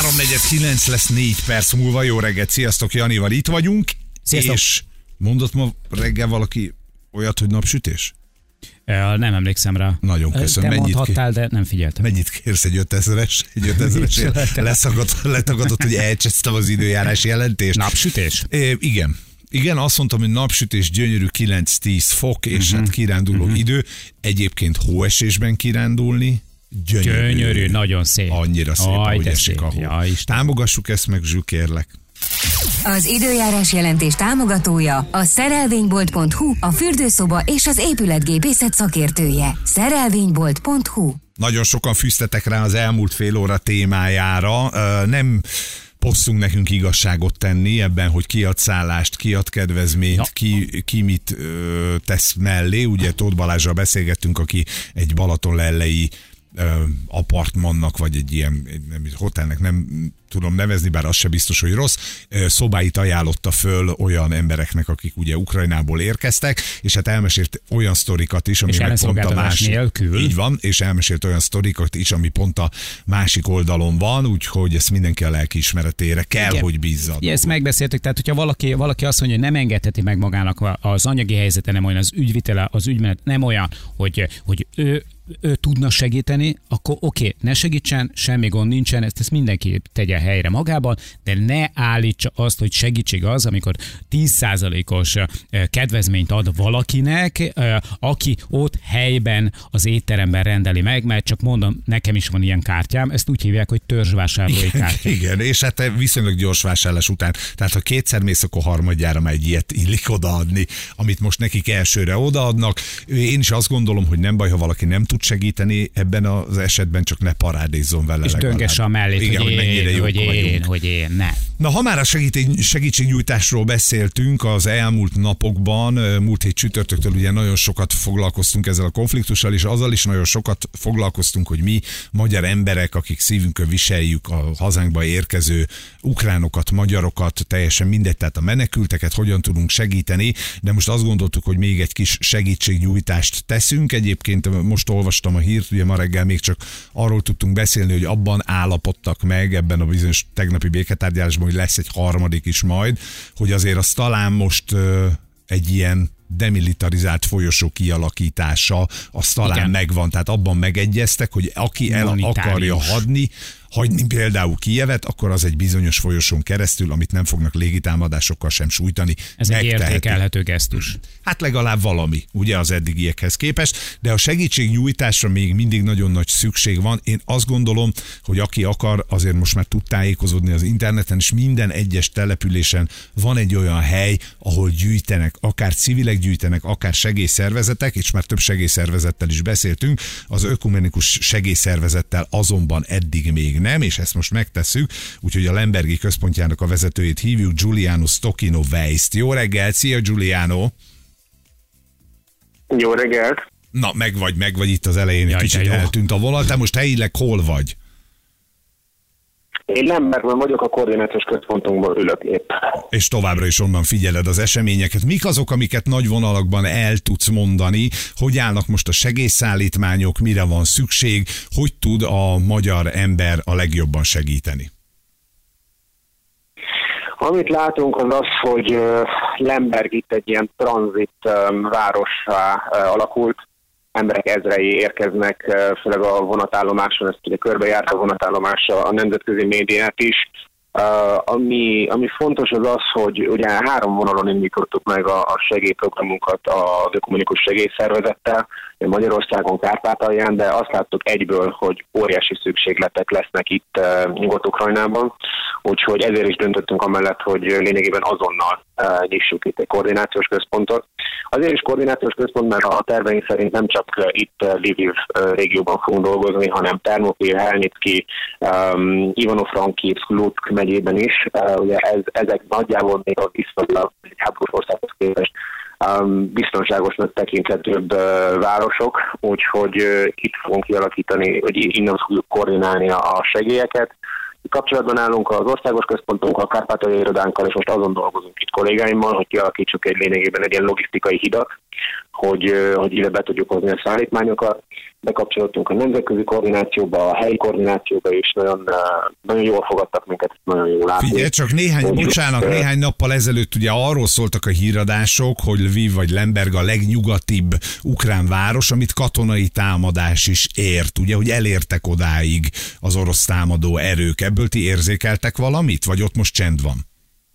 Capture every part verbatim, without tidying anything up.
háromnegyed kilenc lesz négy perc múlva. Jó reggelt, sziasztok, Janival itt vagyunk. Sziasztok. És mondott ma reggel valaki olyat, hogy napsütés? Nem emlékszem rá. Nagyon köszönöm. Te Mennyit mondhattál, de nem figyeltem. Mennyit kérsz egy ötezres? Egy ötezres leszagadt, letagadott, hogy elcsesztem az időjárás jelentést. Napsütés? É, igen. Igen, azt mondtam, hogy napsütés, gyönyörű kilenc-tíz fok, és uh-huh. hát kiránduló uh-huh. idő. Egyébként hóesésben kirándulni. Gyönyörű. Gyönyörű, nagyon szép. Annyira szép, Aj, ahogy esik szép. a hó. Ja, Támogassuk ezt meg, Zsül, kérlek. Az időjárás jelentés támogatója a szerelvénybolt pont hu, a fürdőszoba és az épületgépészet szakértője. szerelvénybolt pont hu. Nagyon sokan fűztetek rá az elmúlt fél óra témájára. Nem posszunk nekünk igazságot tenni ebben, hogy ki ad szállást, ki ad kedvezményt, ja. ki, ki mit ö, tesz mellé. Ugye Tóth Balázsral beszélgettünk, aki egy Balatonlellei ö, apartmannak, vagy egy ilyen nem, hotelnek nem tudom nevezni, bár az se biztos, hogy rossz, szobáit ajánlotta föl olyan embereknek, akik ugye Ukrajnából érkeztek, és hát elmesélt olyan sztorikat is, ami meg pont a másik. Nélkül. Így van, és elmesélt olyan sztorikat is, ami pont a másik oldalon van, úgyhogy ezt mindenki a lelkiismeretére kell, igen, hogy bízzad. Igen, ezt megbeszéltük, tehát hogyha valaki, valaki azt mondja, hogy nem engedheti meg magának, az anyagi helyzete nem olyan, az ügyvitele, az ügymenet nem olyan, hogy, hogy ő ő tudna segíteni, akkor oké, okay, ne segítsen, semmi gond nincsen, ezt, ezt mindenki tegye helyre magában, de ne állítsa azt, hogy segítség az, amikor tíz százalékos kedvezményt ad valakinek, aki ott helyben az étteremben rendeli meg, mert csak mondom, nekem is van ilyen kártyám, ezt úgy hívják, hogy törzsvásárlói kártya. Igen, és hát viszonylag gyors vásárlás után, tehát ha kétszer mész, akkor harmadjára már egy ilyet illik odaadni, amit most nekik elsőre odaadnak. Én is azt gondolom, hogy nem baj, ha valaki nem tud segíteni ebben az esetben, csak ne parádézzon vele. És döngesse a mellét, igen, hogy, hogy én, hogy én, hogy én, ne. Na, ha már a segítségnyújtásról beszéltünk az elmúlt napokban, múlt hét csütörtöktől ugye nagyon sokat foglalkoztunk ezzel a konfliktussal, és azzal is nagyon sokat foglalkoztunk, hogy mi magyar emberek, akik szívünkön viseljük a hazánkba érkező ukránokat, magyarokat, teljesen mindegy, tehát a menekülteket hogyan tudunk segíteni, de most azt gondoltuk, hogy még egy kis segítségnyújtást teszünk. Egyébként most olvastam a hírt, ugye ma reggel még csak arról tudtunk beszélni, hogy abban állapodtak meg ebben a bizonyos tegnapi béketárgyalásban, hogy lesz egy harmadik is majd, hogy azért az talán most ö, egy ilyen demilitarizált folyosó kialakítása, az talán igen, megvan, tehát abban megegyeztek, hogy aki el akarja hadni, hagyni például Kijevet, akkor az egy bizonyos folyosón keresztül, amit nem fognak légitámadásokkal sem sújtani. Ez egy értékelhető gesztus. Hát legalább valami, ugye az eddigiekhez képest, de a segítségnyújtásra még mindig nagyon nagy szükség van. Én azt gondolom, hogy aki akar, azért most már tud tájékozódni az interneten, és minden egyes településen van egy olyan hely, ahol gyűjtenek, akár civilek gyűjtenek, akár segélyszervezetek, és már több segélyszervezettel is beszéltünk, az ökumenikus segélyszervezettel azonban eddig még nem, és ezt most megtesszük, úgyhogy a Lembergi központjának a vezetőjét hívjuk, Giuliano Stocchino Weist. Jó reggelt, szia Giuliano! Jó reggelt! Na, meg vagy, meg vagy itt az elején, egy kicsit eltűnt a vonal, te most helyileg hol vagy? Én Lembergben vagyok, a koordinációs központunkból ülök épp. És továbbra is onnan figyeled az eseményeket. Mik azok, amiket nagy vonalakban el tudsz mondani? Hogy állnak most a segélyszállítmányok, mire van szükség? Hogy tud a magyar ember a legjobban segíteni? Amit látunk az az, hogy Lemberg itt egy ilyen tranzit várossá alakult. Emberek ezrei érkeznek, főleg a vonatállomáson, ezt ugye körbejárt a vonatállomása, a nemzetközi médiát is. Uh, ami, ami fontos az az, hogy ugye három vonalon indítottuk meg a, a segélyprogramunkat az ökumenikus segélyszervezettel, Magyarországon, Kárpátalján, de azt láttuk egyből, hogy óriási szükségletek lesznek itt uh, Nyugat-Ukrajnában, úgyhogy ezért is döntöttünk amellett, hogy lényegében azonnal uh, nyissuk itt egy koordinációs központot. Azért is koordinációs központ, mert a terveink szerint nem csak uh, itt uh, Lviv uh, régióban fogunk dolgozni, hanem Termopil, Helnyitki, um, Ivano-Frankivsk, Lutsk megyében is. Uh, ugye ez, ezek nagyjából még a viszonylag egy háborús országhoz képest um, biztonságosnak tekinthetőbb uh, városok, úgyhogy uh, itt fogunk kialakítani, hogy innen fogjuk koordinálni a, a segélyeket. Kapcsolatban állunk az országos központunkkal, a Kárpátaljai irodánkkal, és most azon dolgozunk itt kollégáimmal, hogy kialakítsuk egy lényegében egy ilyen logisztikai hidat, hogy, hogy ide be tudjuk hozni a szállítmányokat. Bekapcsolódtunk a nemzetközi koordinációba, a helyi koordinációba is, nagyon, nagyon jól fogadtak minket, nagyon jól látni. Figyelj, csak néhány, hogy bocsánat, néhány nappal ezelőtt ugye arról szóltak a híradások, hogy Lviv vagy Lemberg a legnyugatibb ukrán város, amit katonai támadás is ért, ugye, hogy elértek odáig az orosz támadó erők. Ebből ti érzékeltek valamit, vagy ott most csend van?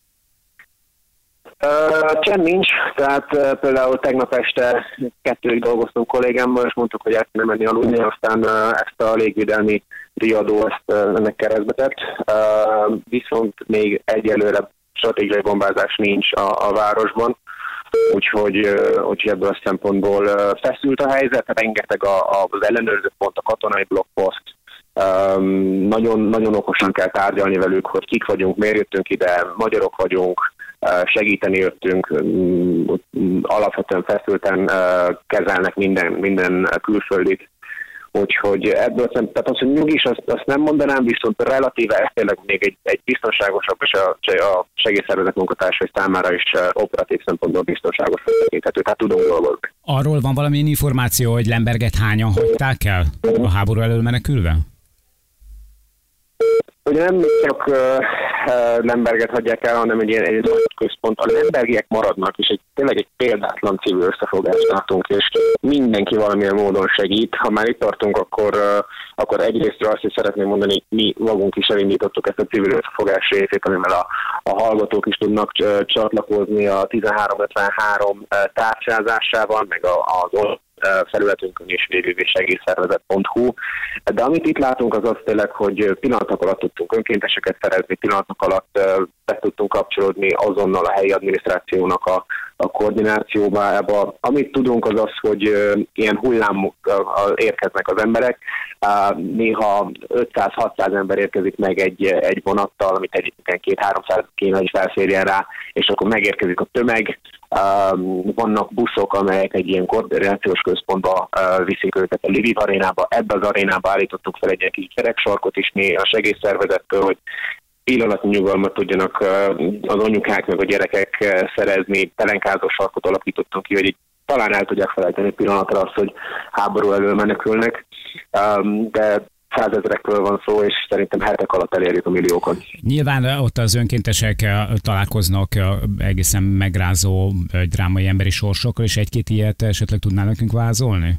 Uh, csend nincs, tehát uh, például tegnap este kettőig dolgoztunk kollégámmal, és mondtuk, hogy el kéne menni aludni, aztán uh, ezt a légvédelmi riadó ezt uh, ennek keresztbe tett. Uh, viszont még egyelőre stratégiai bombázás nincs a, a városban, úgyhogy, uh, úgyhogy ebből a szempontból uh, feszült a helyzet, rengeteg a, a, az ellenőrző pont, a katonai blokkposzt. Um, nagyon, nagyon okosan kell tárgyalni velük, hogy kik vagyunk, miért jöttünk ide, magyarok vagyunk, segíteni jöttünk, alapvetően feszülten kezelnek minden, minden külföldit. Úgyhogy ebből szem, tehát az, hogy nyugis, azt, azt nem mondanám, viszont relatíve ez tényleg még egy, egy biztonságosabb, és a, a segélyszervezet munkatársai számára is operatív szempontból biztonságos tekinthető, tehát tudunk dolgozni. Arról van valami információ, hogy Lemberget hányan hagyták el a háború elől menekülve? Ugye nem csak uh, Lemberget hagyják el, hanem egy ilyen egy nagy központ. A lembergiek maradnak, és egy, tényleg egy példátlan civil összefogást látunk, és mindenki valamilyen módon segít. Ha már itt tartunk, akkor, uh, akkor egyrésztről azt is szeretném mondani, hogy mi magunk is elindítottuk ezt a civil összefogás részét, amivel a, a hallgatók is tudnak uh, csatlakozni a tizenhárom ötvenhárom uh, tárcsázásával, meg a, az felületünkön is double-u double-u double-u pont segélyszervezet pont hu. De amit itt látunk, az az tényleg, hogy pillanatok alatt tudtunk önkénteseket szerezni, pillanatok alatt be tudtunk kapcsolódni azonnal a helyi adminisztrációnak a, a koordinációba. Amit tudunk, az az, hogy ilyen hullám érkeznek az emberek. Néha ötszáz-hatszáz ember érkezik meg egy, egy vonattal, amit egyébként két-háromszáz kéne, hogy felférjen rá, és akkor megérkezik a tömeg. Vannak buszok, amelyek egy ilyen koordinációs központba viszik őket a Lviv arénába. Ebbe az arénába állítottuk fel egy ilyen kis gyereksarkot is mi a segélyszervezettől, hogy pillanatnyi nyugalmat tudjanak az anyukák meg a gyerekek szerezni. Pelenkázó sarkot alakítottunk ki, hogy így talán el tudják felejteni pillanatra azt, hogy háború elől menekülnek, de százezrekről van szó, és szerintem hetek alatt elérjük a milliókon. Nyilván ott az önkéntesek találkoznak egészen megrázó drámai emberi sorsokkal, és egy-két ilyet esetleg tudnál nekünk vázolni?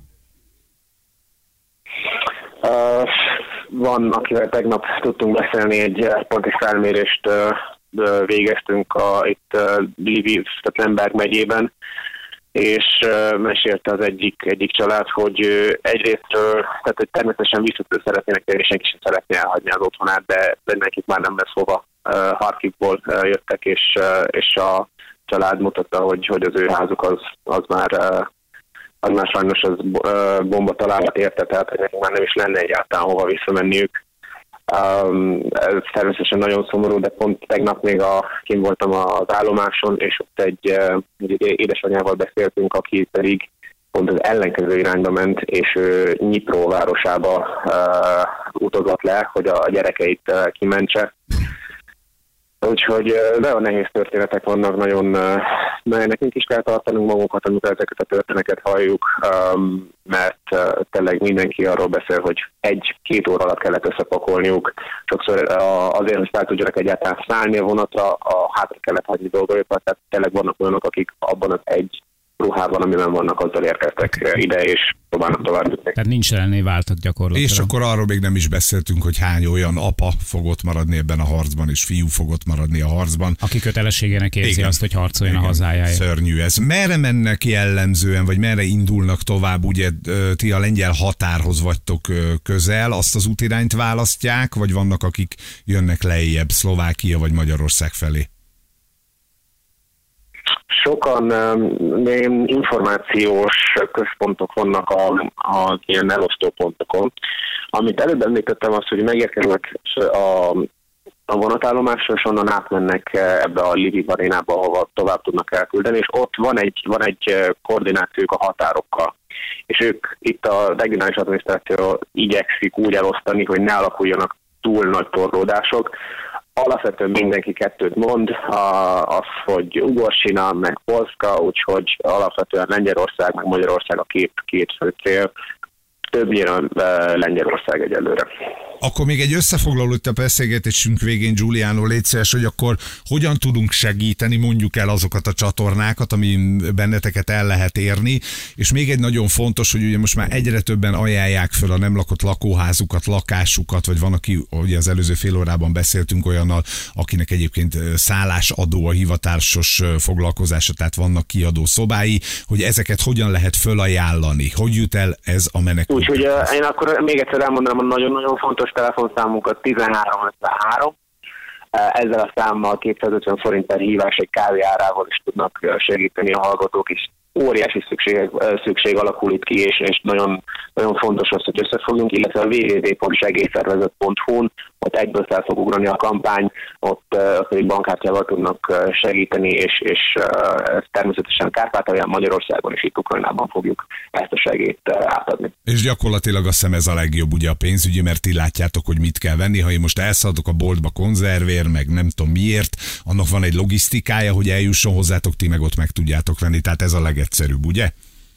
Uh, van, akivel tegnap tudtunk beszélni, egy pontos felmérést uh, végeztünk a, itt uh, Lviv, tehát Lemberg megyében, és uh, mesélte az egyik, egyik család, hogy uh, egyrésztről, tehát hogy természetesen visszatérő szeretnének térni, senki sem szeretné elhagyni az otthonát, de, de nekik már nem lesz hova. Uh, Harkivból uh, jöttek, és, uh, és a család mutatta, hogy, hogy az ő házuk az, az már uh, az már sajnos az uh, bomba találat érte, tehát hogy nekik már nem is lenne egyáltalán hova visszamenniük. Um, ez természetesen nagyon szomorú, de pont tegnap még a, kint voltam az állomáson, és ott egy, egy édesanyával beszéltünk, aki pedig pont az ellenkező irányba ment, és ő Dnyipró városába uh, utazott le, hogy a gyerekeit uh, kimentse. Úgyhogy nagyon nehéz történetek vannak, nagyon, nagyon nekünk is kell tartanunk magunkat, amikor ezeket a történeteket halljuk, mert tényleg mindenki arról beszél, hogy egy-két óra alatt kellett összepakolniuk. Sokszor azért, hogy fel tudjanak egyáltalán szállni a vonatra, a hátra kellett hagyni dolgokat, tehát tényleg vannak olyanok, akik abban az egy ruhában, amiben vannak, azzal érkeztek ide, és próbálnak tovább jutni. Tehát nincs ellené váltak gyakorlatilag. És akkor arról még nem is beszéltünk, hogy hány olyan apa fogott maradni ebben a harcban, és fiú fogott maradni a harcban. Aki kötelességének érzi igen, azt, hogy harcoljon igen, a hazájáért. Szörnyű ez. Merre mennek jellemzően, vagy merre indulnak tovább? Ugye ti a lengyel határhoz vagytok közel, azt az útirányt választják, vagy vannak, akik jönnek lejjebb, Szlovákia vagy Magyarország felé? Sokan um, információs központok vannak a, a ilyen elosztópontokon. Amit előbb említettem az, hogy megérkeznek a, a vonatállomásra, és onnan átmennek ebbe a Lviv arénába, ahova tovább tudnak elküldeni, és ott van egy, van egy koordinációk a határokkal. És ők itt a regionális adminisztráció igyekszik úgy elosztani, hogy ne alakuljanak túl nagy torlódások. alapvetően mindenki kettőt mond, az, hogy Ugorsina, meg Polska, úgyhogy alapvetően Lengyelország, meg Magyarország a két, két fő cél, többnyire Lengyelország egyelőre. Akkor még egy összefoglaló itt a beszélgetésünk végén, Giuliano, légy szíves, hogy akkor hogyan tudunk segíteni, mondjuk el azokat a csatornákat, ami benneteket el lehet érni, és még egy nagyon fontos, hogy ugye most már egyre többen ajánlják föl a nem lakott lakóházukat, lakásukat, vagy van, aki, ugye az előző fél órában beszéltünk olyannal, akinek egyébként szállásadó a hivatásos foglalkozása, tehát vannak kiadó szobái, hogy ezeket hogyan lehet fölajánlani, hogy jut el ez a menekült. Úgyhogy én akkor még egyszer elmondanám, hogy nagyon-nagyon fontos telefonszámunkat tizenhárom ötvenhárom. Ezzel a számmal kétszázötven forint per hívás egy kávé árához is tudnak segíteni a hallgatók, és óriási szükség, szükség alakul itt ki, és, és nagyon, nagyon fontos az, hogy összefogjunk, illetve a double-u double-u double-u pont segélyszervezet pont hu-n, ott egyből fel fog ugrani a kampány, ott uh, bankkártyával tudnak segíteni, és, és uh, természetesen Kárpátalján, Magyarországon és itt Ukrajnában fogjuk ezt a segélyt uh, átadni. És gyakorlatilag azt hiszem ez a legjobb ugye a pénzügyi, mert ti látjátok, hogy mit kell venni. Ha én most elszaladok a boltba konzervér, meg nem tudom miért, annak van egy logisztikája, hogy eljusson hozzátok, ti meg ott meg tudjátok venni, tehát ez a legegyszerűbb, ugye?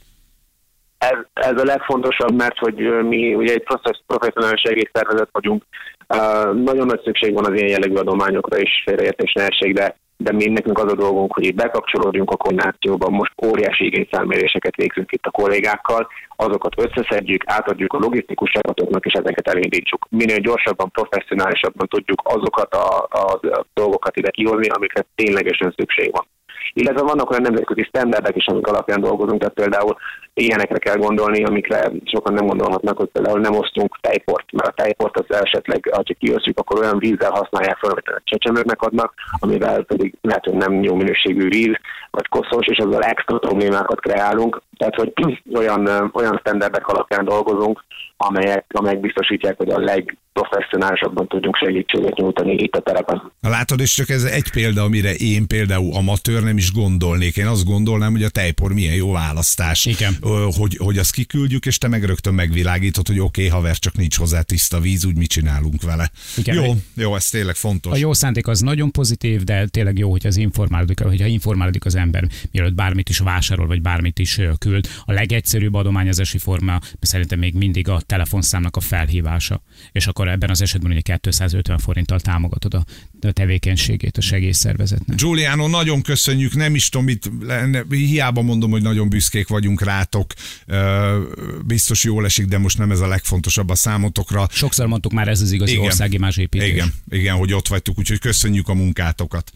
Ez, ez a legfontosabb, mert hogy mi ugye egy professzionális segélyszervezet vagyunk. Uh, nagyon nagy szükség van az ilyen jellegű adományokra és félreértés ne essék, de, de mi nekünk az a dolgunk, hogy itt bekapcsolódjunk a koordinációban. Most óriási igényfelméréseket végzünk itt a kollégákkal, azokat összeszedjük, átadjuk a logisztikus csapatoknak, és ezeket elindítsuk. Minél gyorsabban, professzionálisabban tudjuk azokat a, a, a dolgokat ide kihozni, amikre ténylegesen szükség van. Illetve vannak olyan nemzetközi sztenderdek is, amik alapján dolgozunk, tehát például ilyenekre kell gondolni, amikre sokan nem gondolhatnak, hogy például nem osztunk tejport, mert a tejport az esetleg, ha kiosztjuk, akkor olyan vízzel használják fel, amit a csecsemőknek adnak, amivel pedig lehet, hogy nem jó minőségű víz, vagy koszos, és azzal extra problémákat kreálunk. Tehát, hogy olyan, olyan sztenderdek alapján dolgozunk, amelyek, amelyek biztosítják, hogy a legprofesszionálisabban tudjunk segítséget nyújtani itt a terepen. Látod, és csak ez egy példa, amire én például amatőr nem is gondolnék. Én azt gondolnám, hogy a tejpor milyen jó választás. Igen. Hogy, hogy azt kiküldjük, és te meg rögtön megvilágítod, hogy oké, okay, haver, csak nincs hozzá tiszta víz, úgy mit csinálunk vele. Igen. Jó, jó, ez tényleg fontos. A jó szándék az nagyon pozitív, de tényleg jó, hogy az informálódik, hogyha informálódik az ember, mielőtt bármit is vásárol, vagy bármit is küld. A legegyszerűbb adományozási forma szerintem még mindig a telefonszámnak a felhívása. És akkor ebben az esetben ugye kétszázötven forinttal támogatod a tevékenységét a segélyszervezetnek. Giuliano, nagyon köszönjük, nem is tudom, mit, hiába mondom, hogy nagyon büszkék vagyunk rátok, biztos jól esik, de most nem ez a legfontosabb a számotokra. Sokszor mondtuk már, ez az igazi igen, országimázsépítés. Igen, igen, hogy ott vagytok, úgyhogy köszönjük a munkátokat.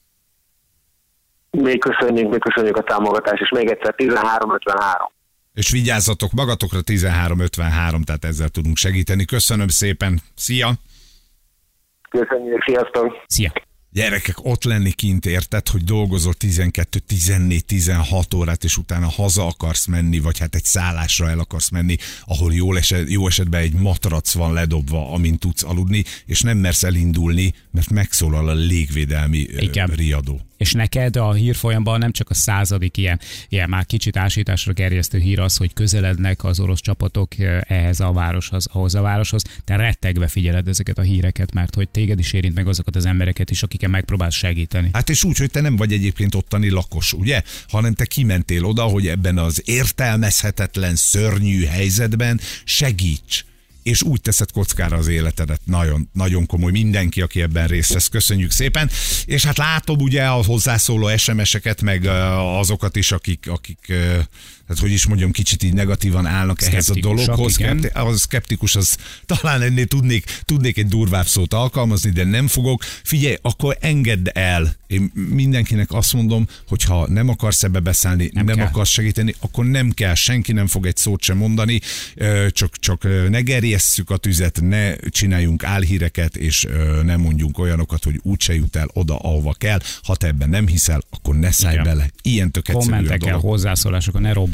Még köszönjük, még köszönjük a támogatást, és még egyszer tizenhárom ötvenhárom. És vigyázzatok magatokra, tizenhárom ötvenhárom, tehát ezzel tudunk segíteni. Köszönöm szépen, szia! Köszönjük, sziasztok! Szia! Gyerekek, ott lenni kint, érted, hogy dolgozol tizenkettő, tizennégy, tizenhat órát, és utána haza akarsz menni, vagy hát egy szállásra el akarsz menni, ahol jó, eset, jó esetben egy matrac van ledobva, amin tudsz aludni, és nem mersz elindulni, mert megszólal a légvédelmi Igen. riadó. És neked a hírfolyamban nem csak a századik ilyen, ilyen már kicsit ásításra gerjesztő hír az, hogy közelednek az orosz csapatok ehhez a városhoz, ahhoz a városhoz. Te rettegve figyeled ezeket a híreket, mert hogy téged is érint meg azokat az embereket is, akiken megpróbálsz segíteni. Hát és úgy, hogy te nem vagy egyébként ottani lakos, ugye? Hanem te kimentél oda, hogy ebben az értelmezhetetlen, szörnyű helyzetben segíts. És úgy teszed kockára az életedet. Nagyon, nagyon komoly mindenki, aki ebben részt vesz. Köszönjük szépen. És hát látom ugye a hozzászóló es em es-eket, meg azokat is, akik, akik tehát hogy is mondjam, kicsit így negatívan állnak ehhez a dologhoz. Az szkeptikus, az talán ennél tudnék, tudnék egy durvább szót alkalmazni, de nem fogok. Figyelj, akkor engedd el. Én mindenkinek azt mondom, hogy ha nem akarsz ebbe beszállni, nem, nem akarsz segíteni, akkor nem kell, senki nem fog egy szót sem mondani, csak, csak ne gerjesszük a tüzet, ne csináljunk álhíreket, és ne mondjunk olyanokat, hogy úgyse jut el oda, ahova kell. Ha te ebben nem hiszel, akkor ne szállj Igen. bele. Ilyen tök egyszerű a dolog. Kommentekkel, hozzászólásokkal, ne robban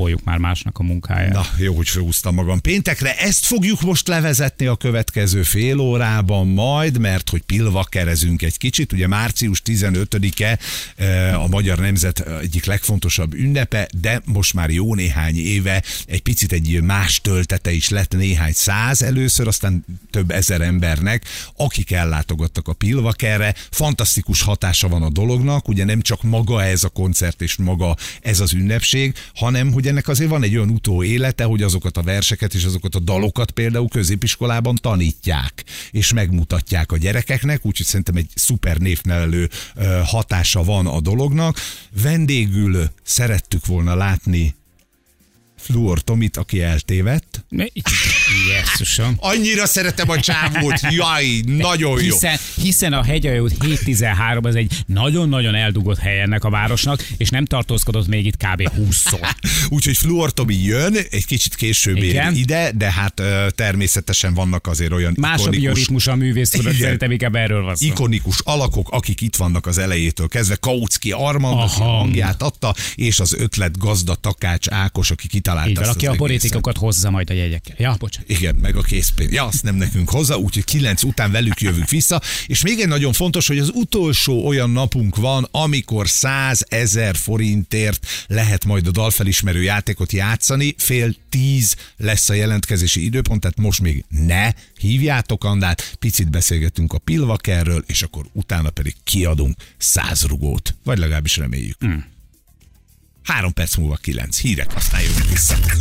raboljuk már másnak a munkáját. Na, jó, hogy felhúztam magam péntekre. Ezt fogjuk most levezetni a következő fél órában majd, mert hogy pilvakerezünk egy kicsit. Ugye március tizenötödike a Magyar Nemzet egyik legfontosabb ünnepe, de most már jó néhány éve egy picit egy más töltete is lett, néhány száz először, aztán több ezer embernek, akik ellátogattak a Pilvakerre. Fantasztikus hatása van a dolognak, ugye nem csak maga ez a koncert és maga ez az ünnepség, hanem hogy ennek azért van egy olyan utóélete, hogy azokat a verseket és azokat a dalokat például középiskolában tanítják, és megmutatják a gyerekeknek, úgyhogy szerintem egy szuper névnevelő hatása van a dolognak. Vendégül szerettük volna látni Fluor Tomit, aki eltévedt. Jesszusom. Annyira szeretem a csávót, jaj, nagyon jó. Hiszen, hiszen a Hegyalja út hét tizenhárom az egy nagyon-nagyon eldugott hely ennek a városnak, és nem tartózkodott még itt kb. húszszor. Úgyhogy Fluor Tomi jön, egy kicsit később ér ide, de hát természetesen vannak azért olyan más ikonikus... Más a bioritmus a művésztudat, szerintem inkább erről van szó. Ikonikus alakok, akik itt vannak az elejétől kezdve. Kautsky Armand, aki a hangját adta, és az ötlet gazda Takács Ákos, aki kitalálta így, ezt aki az a borítékokat hozza majd a jegyekkel. Ja, bocsánat. Igen, meg a készpénz. Ja, azt nem nekünk hozzá, úgyhogy kilenc után velük jövünk vissza. És még egy nagyon fontos, hogy az utolsó olyan napunk van, amikor százezer forintért lehet majd a dalfelismerő játékot játszani. Fél tíz lesz a jelentkezési időpont, tehát most még ne hívjátok Andát, picit beszélgetünk a Pilvakerről, és akkor utána pedig kiadunk száz rugót. Vagy legalábbis reméljük. Mm. Három perc múlva kilenc. Hírek, aztán jövünk vissza.